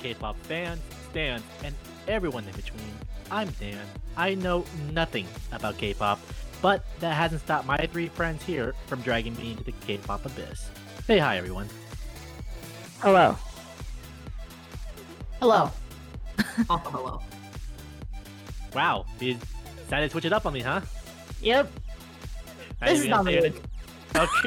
K-pop fans, stans, and everyone in between. I'm Dan. I know nothing about K-pop, but that hasn't stopped my three friends here from dragging me into the K-pop abyss. Say hi, everyone. Hello. Hello. Oh, hello. Wow, you decided to switch it up on me, huh? Yep. This is not me. Okay.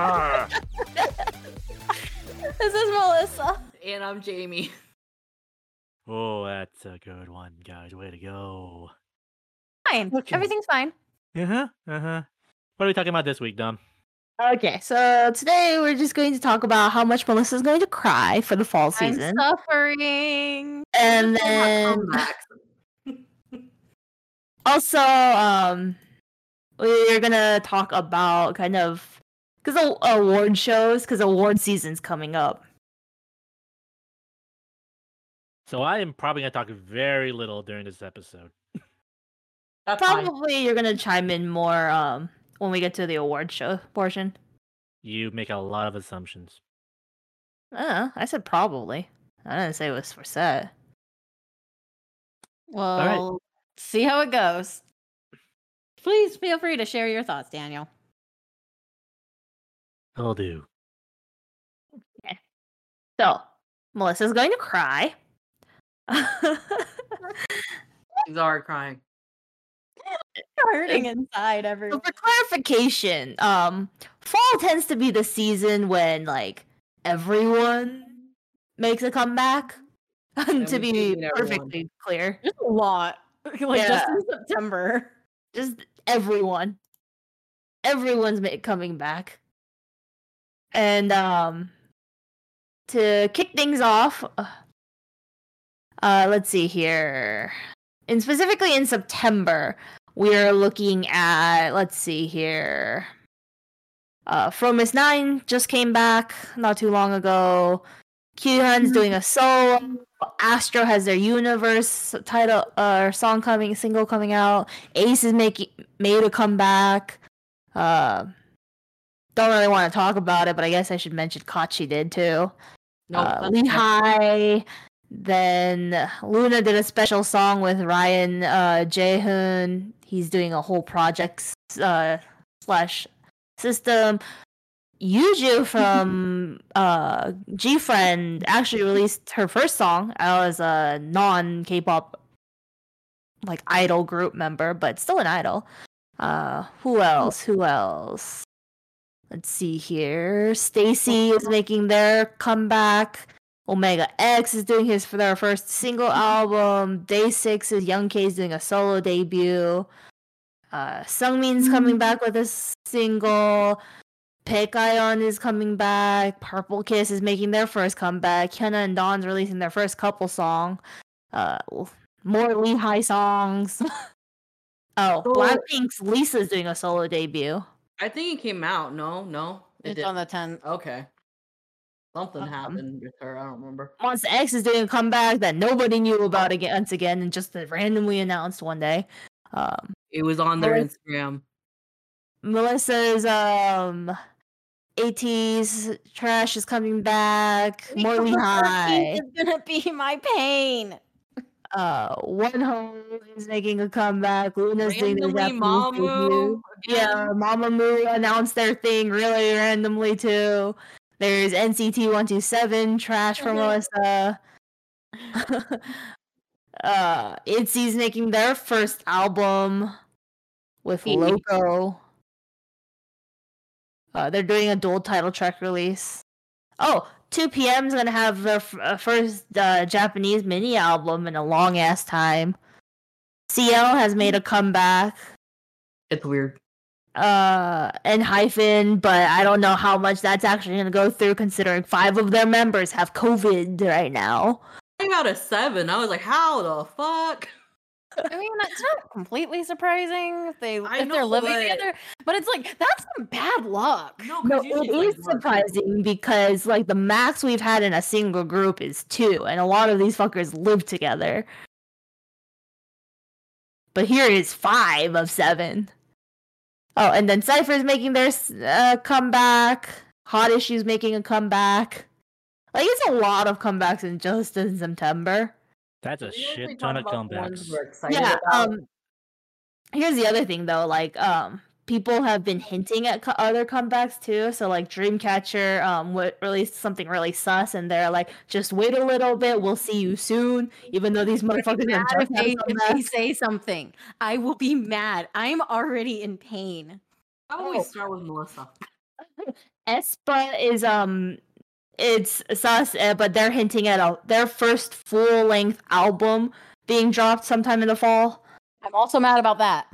This is Melissa. And I'm Jamie. Oh, that's a good one, guys. Way to go. Fine. Okay. Everything's fine. Uh-huh. What are we talking about this week, Dom? Okay, so today we're just going to talk about how much Melissa's going to cry for the fall season. I'm suffering. And then also, we're gonna talk about kind of because award shows, because award season's coming up. So I am probably going to talk very little during this episode. That's fine. Probably you're gonna chime in more when we get to the award show portion. You make a lot of assumptions. I said probably. I didn't say it was for set. Well, see how it goes. Please feel free to share your thoughts, Daniel. I'll do. So, Melissa's going to cry. He's already crying. Hurting inside, So everyone. for clarification, fall tends to be the season when like everyone makes a comeback. And To we be mean everyone. perfectly clear, There's a lot. Like just in September. just everyone's coming back. And to kick things off, let's see here. And specifically in September, we're looking at, let's see here. Fromis 9 just came back not too long ago. Kyuhyun's doing a solo. Astro has their Universe title single coming out. Ace is made a comeback. Don't really want to talk about it, but I guess I should mention Kachi did too. No, Lehigh. Then Luna did a special song with Ryan Jaehoon. He's doing a whole project slash system. Yuju from GFriend actually released her first song as a non-K-pop like idol group member, but still an idol. Who else? Let's see here. Stacy is making their comeback. Omega X is doing their first single album. Day 6 is Young K is doing a solo debut. Sungmin's coming back with a single. Baekhyun is coming back. Purple Kiss is making their first comeback. Hyuna and Dawn's releasing their first couple song. More Lehigh songs. Blackpink's Lisa's doing a solo debut. I think it came out. No. It's on the 10th. Okay. Something happened with her. I don't remember. Monsta X is doing a comeback that nobody knew about once again and just randomly announced one day. It was on their Instagram. Melissa's AT's Trash is coming back. More Lehigh. It's gonna be my pain. One Home is making a comeback. Luna's doing the Randomly, Japanese debut. Mamamoo. Yeah, Mamamoo announced their thing really randomly too. There's NCT 127 Trash from Melissa. ITZY's making their first album with Loco. They're doing a dual title track release. 2PM's gonna have their first Japanese mini album in a long ass time. CL has made a comeback. It's weird. And Hyphen, but I don't know how much that's actually gonna go through considering 5 of their members have COVID right now. I got a 7. I was like, how the fuck? I mean, it's not completely surprising if they're know, living but- together, but it's like that's some bad luck. No, No, 'cause usually it it's is like surprising because like the max we've had in a single group is 2, and a lot of these fuckers live together. But here is 5 of 7. Oh, and then Cypher's making their comeback. Hot Issue's making a comeback. Like it's a lot of comebacks in September. That's a Did you actually shit ton of talk about the ones comebacks. we're excited Yeah. about? Here's the other thing though, like people have been hinting at other comebacks too. So like Dreamcatcher released something really sus, and they're like, just wait a little bit, we'll see you soon. Even though these motherfuckers have Mad just had a if they comeback. say something, I will be mad. I'm already in pain. How about we start with Melissa? Espa is it's sus, but they're hinting at their first full length album being dropped sometime in the fall. I'm also mad about that.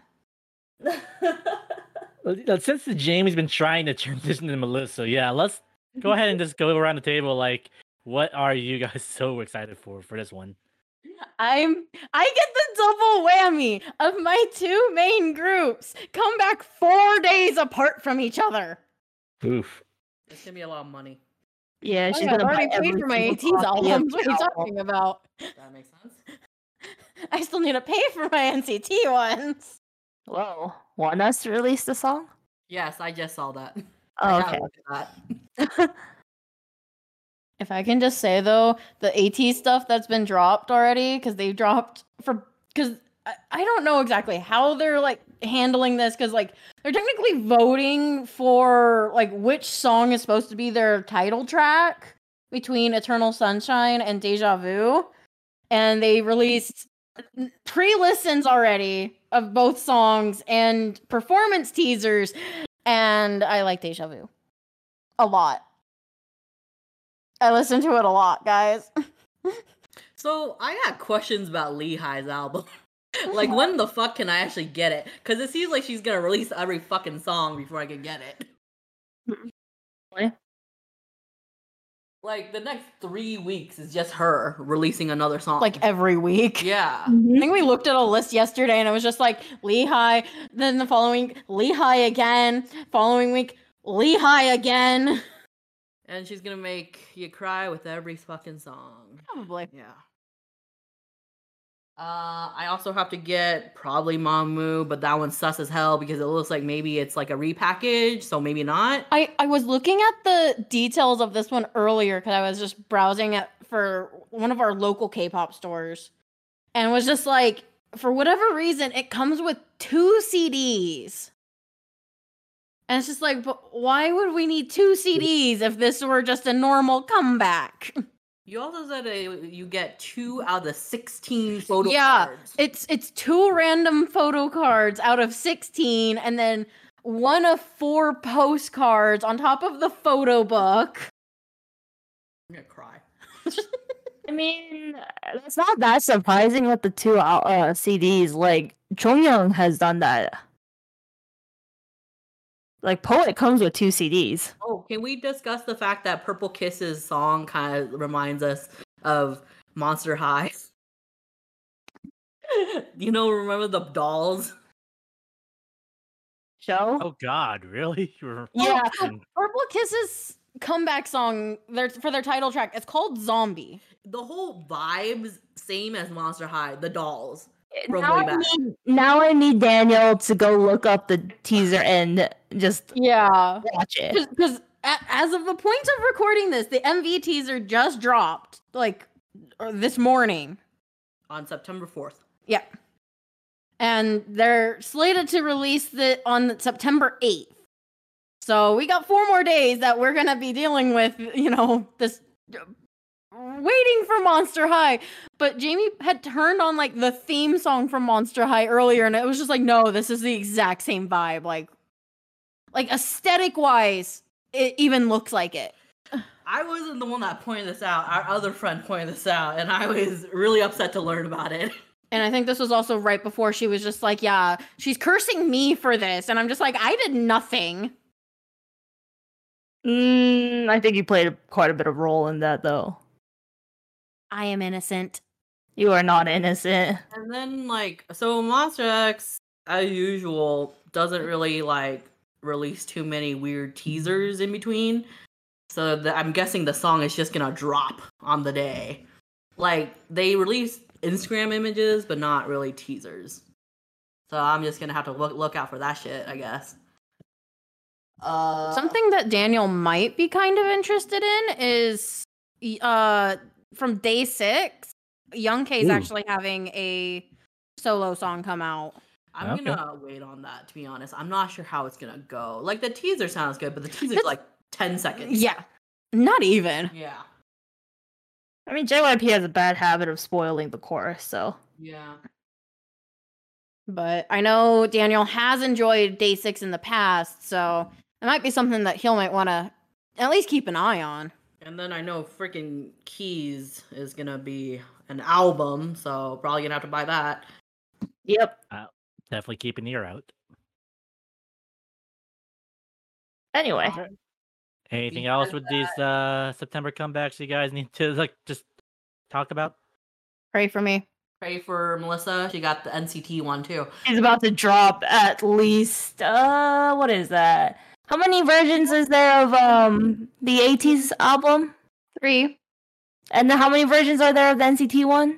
Since Jamie's been trying to transition to Melissa, yeah, let's go ahead and just go around the table. Like, what are you guys so excited for this one? I get the double whammy of my two main groups come back 4 days apart from each other. Oof. It's gonna be a lot of money. Yeah, she's I've gonna buy already paid every for my single AT's copy of albums. What are the you album. talking about? That makes sense. I still need to pay for my NCT ones. Whoa, want us to release the song? Yes, I just saw that. Oh, I okay. gotta look at that. If I can just say though, the AT stuff that's been dropped already, because they dropped because I don't know exactly how they're like handling this, because like they're technically voting for like which song is supposed to be their title track between Eternal Sunshine and Deja Vu, and they released pre-listens already of both songs and performance teasers, and I like Deja Vu a lot. I listen to it a lot, guys. So I got questions about Lehi's album. Like, when the fuck can I actually get it? Because it seems like she's gonna release every fucking song before I can get it. What? Like, the next 3 weeks is just her releasing another song. Like every week. yeah. I think we looked at a list yesterday and it was just like Lehi, then the following week, Lehi again, following week, Lehi again. And she's gonna make you cry with every fucking song. Probably. Yeah. I also have to get probably Mamu, but that one's sus as hell because it looks like maybe it's like a repackage, so maybe not. I was looking at the details of this one earlier because I was just browsing it for one of our local K-pop stores. And was just like, for whatever reason, it comes with 2 CDs. And it's just like, but why would we need 2 CDs if this were just a normal comeback? You also said you get 2 out of the 16 photo Yeah, cards. it's 2 random photo cards out of 16, and then 1 of 4 postcards on top of the photo book. I'm gonna cry. I mean, it's not that surprising with the 2 CDs. Like Chongyoung has done that. Like Poet comes with 2 CDs. Oh, can we discuss the fact that Purple Kiss's song kind of reminds us of Monster High? Remember the dolls? Show? Oh God, really? Yeah. Purple Kiss's comeback song for their title track, it's called Zombie. The whole vibes same as Monster High, the dolls. From Now way I, back. now I need Daniel to go look up the teaser and just Yeah. watch it. Because as of the point of recording this, the MV teaser just dropped, like, this morning. On September 4th. Yeah. And they're slated to release it on September 8th. So we got 4 more days that we're going to be dealing with, this waiting for Monster High. But Jamie had turned on like the theme song from Monster High earlier, and it was just like, no, this is the exact same vibe. Like aesthetic wise, it even looks like it. I wasn't the one that pointed this out. Our other friend pointed this out, and I was really upset to learn about it. And I think this was also right before she was just like, yeah, she's cursing me for this. And I'm just like, I did nothing. I think you played quite a bit of role in that, though. I am innocent. You are not innocent. And then, so Monster X, as usual, doesn't really, release too many weird teasers in between. So I'm guessing the song is just gonna drop on the day. They release Instagram images, but not really teasers. So I'm just gonna have to look out for that shit, I guess. Something that Daniel might be kind of interested in is from day 6, Young K is Ooh. actually having a solo song come out. I'm Okay. gonna wait on that, to be honest. I'm not sure how it's gonna go. Like, the teaser sounds good, but the teaser's It's- like 10 seconds. Yeah, not even. Yeah. I mean, JYP has a bad habit of spoiling the chorus, so. Yeah. But I know Daniel has enjoyed day 6 in the past, so it might be something that he might want to at least keep an eye on. And then I know freaking Keys is gonna be an album, so probably gonna have to buy that. Yep. Definitely keep an ear out. Anyway. Anything else with these September comebacks you guys need to like just talk about? Pray for me. Pray for Melissa. She got the NCT one too. He's about to drop at least what is that? How many versions is there of the 80s album? 3. And then how many versions are there of the NCT one?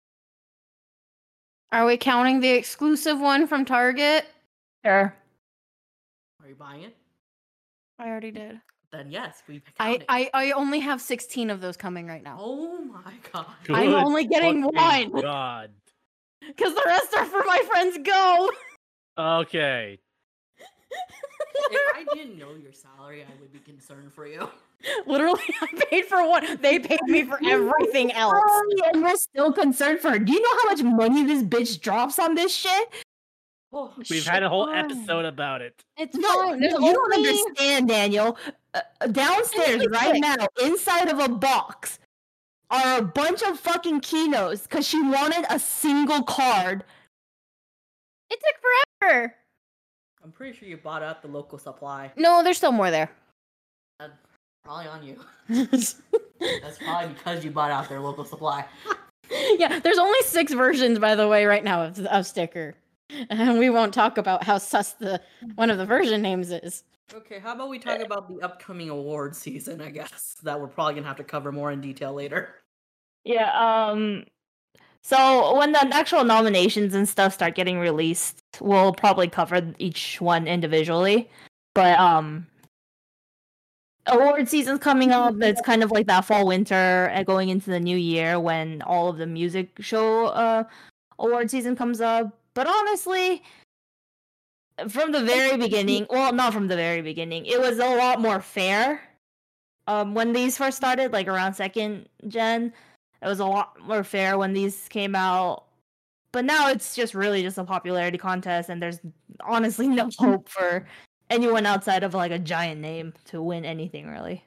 Are we counting the exclusive one from Target? Sure. Are you buying it? I already did. Then yes, we count it. I only have 16 of those coming right now. Oh my god. I'm Good only getting fucking one. God. Because the rest are for my friends Go. Okay. If I didn't know your salary, I would be concerned for you. Literally, I paid for one. They paid me for everything else. And we're still concerned for her. Do you know how much money this bitch drops on this shit? Oh, We've had a whole episode about it. It's No, fine. There's you don't only- understand, Daniel. Downstairs Only right 6. now, inside of a box, are a bunch of fucking Kinos because she wanted a single card. It took forever. I'm pretty sure you bought out the local supply. No, there's still more there. Probably on you. That's probably because you bought out their local supply. Yeah, there's only 6 versions, by the way, right now of sticker. And we won't talk about how sus one of the version names is. Okay, how about we talk about the upcoming award season, I guess, that we're probably gonna have to cover more in detail later. Yeah, so when the actual nominations and stuff start getting released, we'll probably cover each one individually. But award season's coming up. It's kind of like that fall winter going into the new year when all of the music show award season comes up. But honestly, from the very beginning, well, not from the very beginning, it was a lot more fair. When these first started, like around second gen, it was a lot more fair when these came out. But now it's just really just a popularity contest, and there's honestly no hope for anyone outside of like a giant name to win anything, really.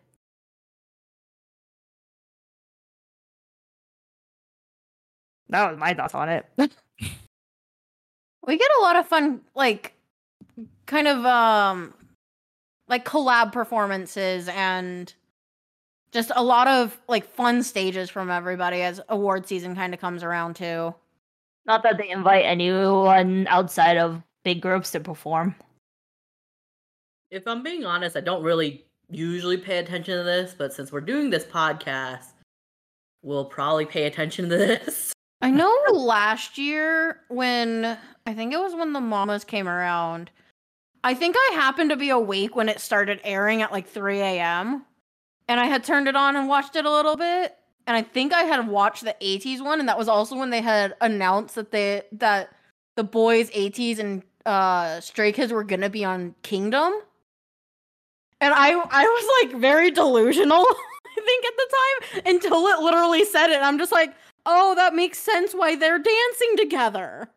That was my thoughts on it. We get a lot of fun, like, kind of, like collab performances and just a lot of, like, fun stages from everybody as award season kind of comes around, too. Not that they invite anyone outside of big groups to perform. If I'm being honest, I don't really usually pay attention to this, but since we're doing this podcast, we'll probably pay attention to this. I know last year when I think it was when the Mamas came around, I think I happened to be awake when it started airing at like 3 a.m. and I had turned it on and watched it a little bit. And I think I had watched the 80s one, and that was also when they had announced that the boys 80s and Stray Kids were gonna be on Kingdom. And I was like very delusional, I think at the time, until it literally said it. I'm just like, oh, that makes sense why they're dancing together.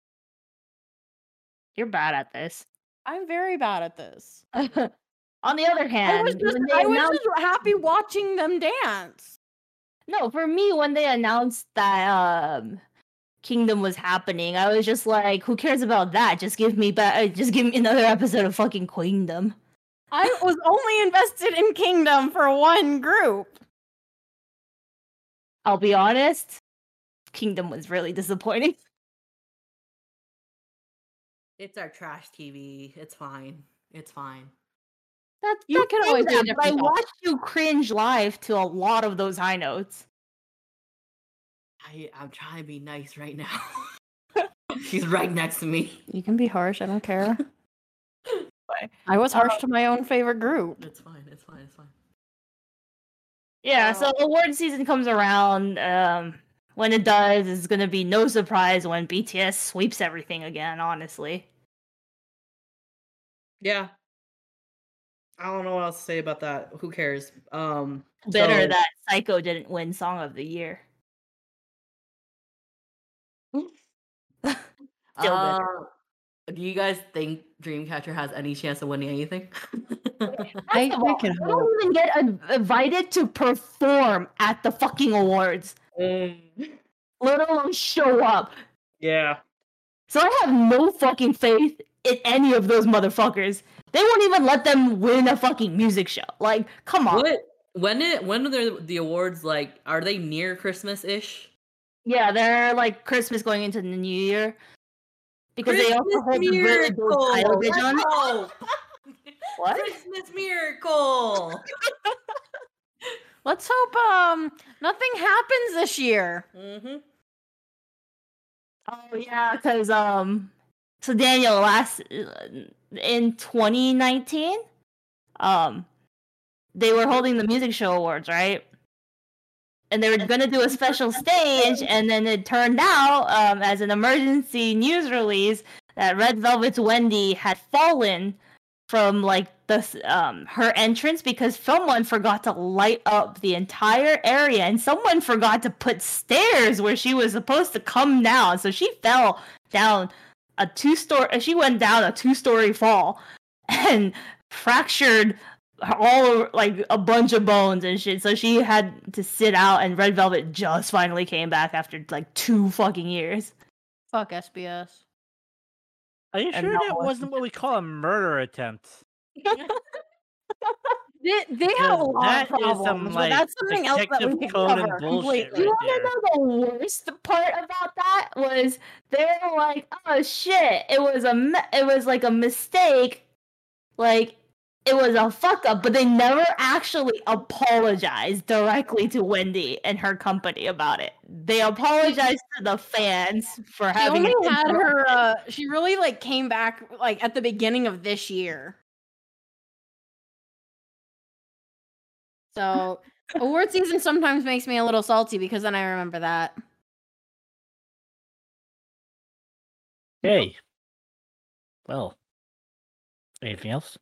You're bad at this. I'm very bad at this. On the other I hand, was when they announced- just happy watching them dance. no, for me, when they announced that Kingdom was happening, I was just like, "Who cares about that? Just give me another episode of fucking Kingdom." I was only invested in Kingdom for one group. I'll be honest, Kingdom was really disappointing. It's our trash TV. It's fine. It's fine. That You could say always be a that, but I different topic. watched you cringe live to a lot of those high notes. I'm trying to be nice right now. She's right next to me. You can be harsh. I don't care. I was harsh to my own favorite group. It's fine. It's fine. It's fine. Yeah, so award season comes around. When it does, it's gonna be no surprise when BTS sweeps everything again, honestly. Yeah. I don't know what else to say about that. Who cares? Bitter So- that Psycho didn't win Song of the Year. Still bitter. Do you guys think Dreamcatcher has any chance of winning anything? I First of all, can they hope. don't even get invited to perform at the fucking awards, let alone show up. Yeah. So I have no fucking faith in any of those motherfuckers. They won't even let them win a fucking music show. Like, come on. What? When are the awards like? Are they near Christmas ish? Yeah, they're like Christmas going into the new year. Because they also hold the really big Kyle Dijon. What? Christmas miracle. Let's hope nothing happens this year. Mm-hmm. Oh yeah, because so Daniel, in 2019, they were holding the music show awards, right? And they were gonna do a special stage, and then it turned out, as an emergency news release, that Red Velvet's Wendy had fallen from like the her entrance because someone forgot to light up the entire area, and someone forgot to put stairs where she was supposed to come down. So she fell down she went down a 2-story fall and fractured all like a bunch of bones and shit. So she had to sit out, and Red Velvet just finally came back after like 2 fucking years. Fuck SBS. Are you And sure that that was- wasn't what we call a murder attempt? They have a lot That of is problems, some, but like, that's something else that we detective can code and cover bullshit completely. You right want to there. know the worst part about that was they're like, oh shit, it was like a mistake, like it was a fuck up, but they never actually apologized directly to Wendy and her company about it. They apologized to the fans for She having only it had interrupted. her. She really like came back like at the beginning of this year. So award season sometimes makes me a little salty because then I remember that. Hey. Well. Anything else?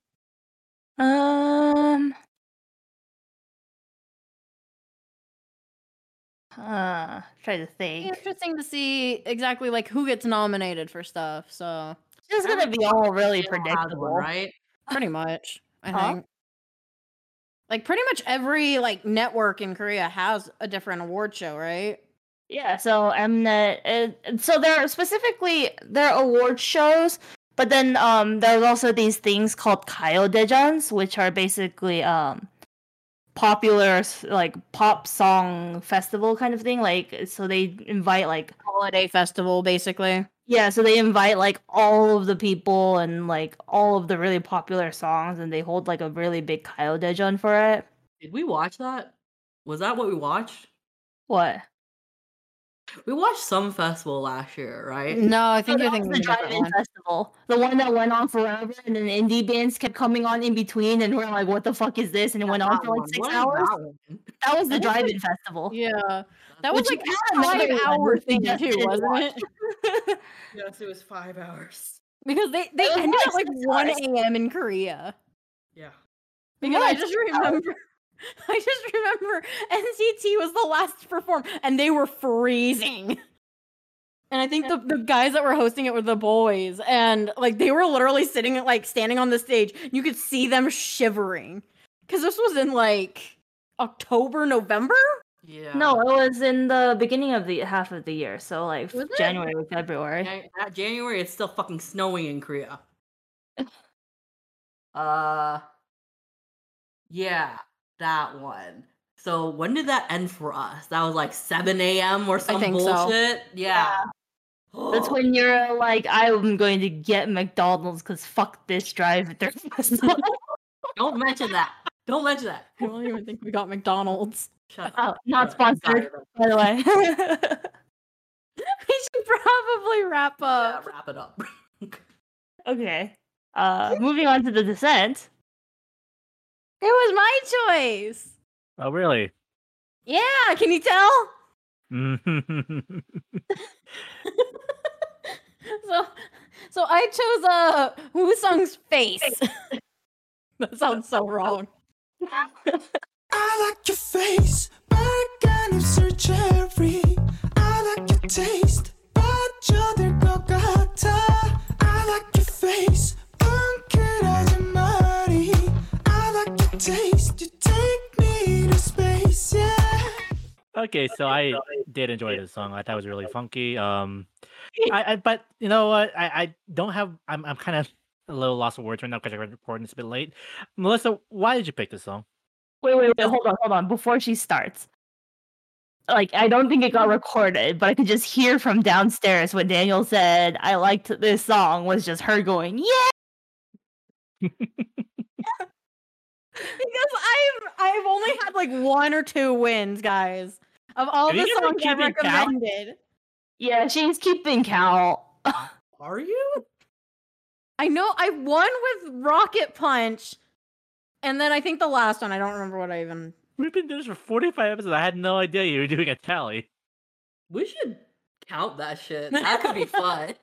Try to think. Interesting to see exactly like who gets nominated for stuff. So It's gonna be all really Channel has one, predictable. right? pretty much, I Huh? think. Like pretty much every like network in Korea has a different award show, right? Yeah, so Mnet, so there are award shows, but then there's also these things called Dejans, which are basically popular like pop song festival kind of thing. Like, so they invite like Holiday festival, basically. yeah, so they invite like all of the people and like all of the really popular songs, and they hold like a really big Dejan for it. Did we watch that? Was that what we watched? What? We watched some festival last year, right? No, I think So you're that was thinking the of a different drive-in one. festival, the one that went on forever, and then indie bands kept coming on in between, and we're like, "What the fuck is this?" And it went on That for like one. 6 What is hours. that one? That was the I think drive-in festival. Yeah, that was Which like is a another 5-hour one thing that too, didn't wasn't watch. it? Yes, it was 5 hours. Because they was ended at like like 6 1 hours. a.m. in Korea. Yeah. Because Yeah, I it's just 6 hours. remember NCT was the last to perform and they were freezing. And I think the guys that were hosting it were the boys, and like they were literally sitting like standing on the stage. You could see them shivering because this was in like October, November. Yeah. No, it was in the beginning of the half of the year, so like Was it? January or February. January, it's still fucking snowing in Korea. Yeah, that one. So when did that end for us? That was like 7 a.m. or some think so. bullshit? Yeah. That's when you're like, I'm going to get McDonald's because fuck this drive-thru festival. Don't mention that. Don't mention that. I don't even think we got McDonald's. Shut up. Oh, not Shut up. sponsored, by the way. We should probably wrap Yeah, up. wrap it up. Okay. Moving on to The Descent. It was my choice. Oh, really? Yeah, can you tell? So I chose Woo Sung's Face. That sounds so wrong. I like your face, but kind of surgery. I like your taste, but you're 것 같아. I like your face, 뭉클하지 말이. I like your taste, you take me to space, yeah. Okay, so I did enjoy this song. I thought it was really funky. But you know what? I don't have. I'm kind of a little lost of words right now because I'm recording this a bit late. Melissa, why did you pick this song? Wait, hold on. Before she starts. Like, I don't think it got recorded, but I could just hear from downstairs when Daniel said, I liked this song, was just her going, yeah! Because I've only had like 1 or 2 wins, guys. Of all Are you the guys songs I keeping count? recommended. Yeah, she's keeping count. Are you? I know I won with Rocket Punch. And then I think the last one, I don't remember what I even. We've been doing this for 45 episodes. I had no idea you were doing a tally. We should count that shit. That could be fun.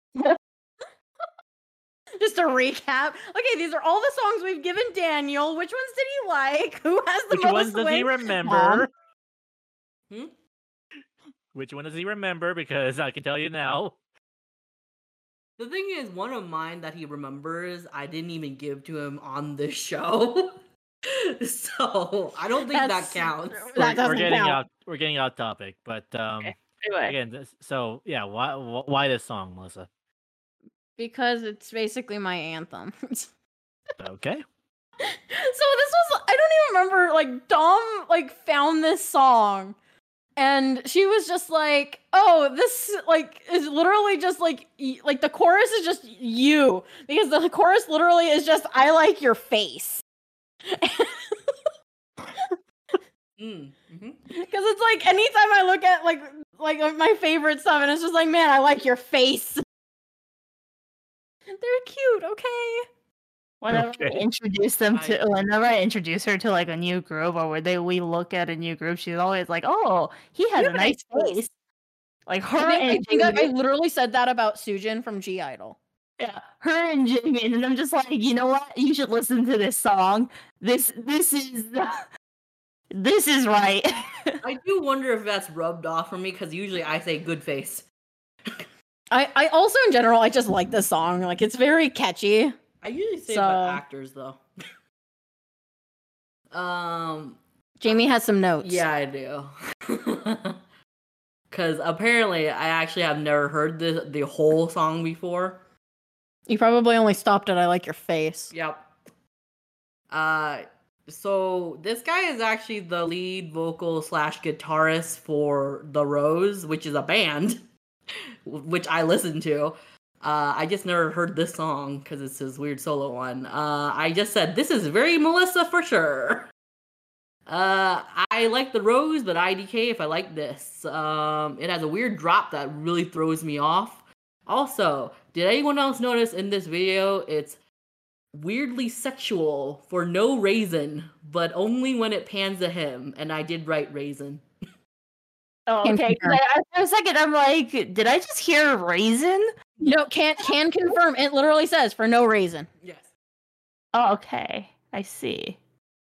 Just to recap. Okay, these are all the songs we've given Daniel. Which ones did he like? Who has the Which most ones does he wins? remember? Hmm? Which one does he remember? Because I can tell you now. The thing is, one of mine that he remembers, I didn't even give to him on the show. So I don't think That's- that counts. That doesn't we're getting count. out. We're getting out topic, but Anyway. again, so yeah, why this song, Melissa? Because it's basically my anthem. Okay. So this was, I don't even remember, like Dom like found this song and she was just like, oh, this like is literally just like like the chorus is just you, because the chorus literally is just I like your face. Mm-hmm. Because it's like anytime I look at like my favorite stuff and it's just like, man, I like your face. They're cute, okay? Whenever Okay. I introduce whenever I introduce her to like a new group or we look at a new group, she's always like, "Oh, he has You a have a nice nice face." face." Like her I and think I Jamie, literally said that about Sujin from G Idol. yeah, her and Jamie, and I'm just like, you know what? You should listen to this song. This is this is right. I do wonder if that's rubbed off for me because usually I say good face. I also in general I just like this song. Like it's very catchy. I usually say So- about actors though. Jamie has some notes. Yeah, I do. Because apparently I actually have never heard the whole song before. You probably only stopped at I like your face. Yep. So this guy is actually the lead vocal / guitarist for The Rose, which is a band, which I listen to. I just never heard this song because it's his weird solo one. I just said, this is very Melissa for sure. I like The Rose, but IDK if I like this. It has a weird drop that really throws me off. Also, did anyone else notice in this video, it's weirdly sexual for no reason, but only when it pans to him, and I did write raisin. Oh, Can okay. 'Cause confirm. for a second, I'm like, did I just hear raisin? No, can confirm. It literally says for no reason. Yes. Oh, okay. I see.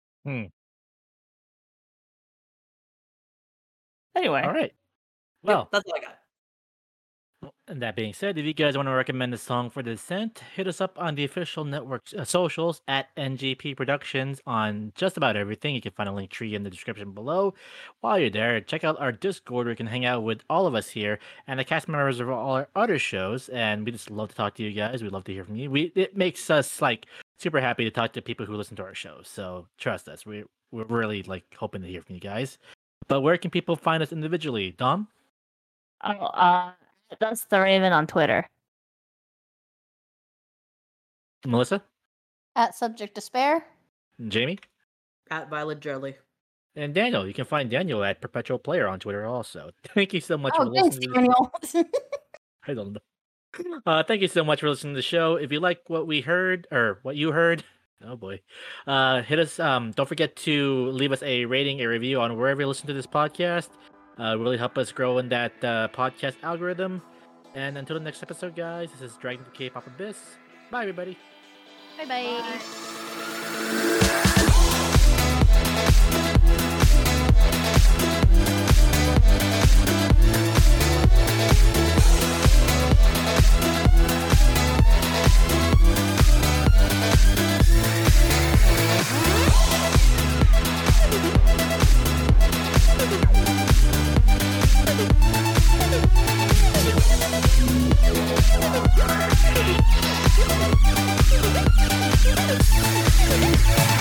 Anyway, All right. Well, That's all I got. and that being said, if you guys want to recommend a song for Descent, hit us up on the official network socials at NGP Productions on just about everything. You can find a link tree in the description below. While you're there, check out our Discord where you can hang out with all of us here and the cast members of all our other shows. And we just love to talk to you guys. We'd love to hear from you. It makes us like super happy to talk to people who listen to our shows. So trust us, we're really like hoping to hear from you guys. But where can people find us individually, Dom? that's the Raven on Twitter. Melissa? At Subject Despair. Jamie? At Violet Jelly. And Daniel, you can find Daniel at Perpetual Player on Twitter also. Thank you so much for Oh, thanks, listening. Daniel. I don't know. Thank you so much for listening to the show. If you like what we heard or what you heard, Oh boy. Hit us. Don't forget to leave us a rating, a review on wherever you listen to this podcast. Really help us grow in that podcast algorithm. And until the next episode, guys, this is Dragon the K-pop Abyss. Bye, everybody. Bye bye. We'll be right back.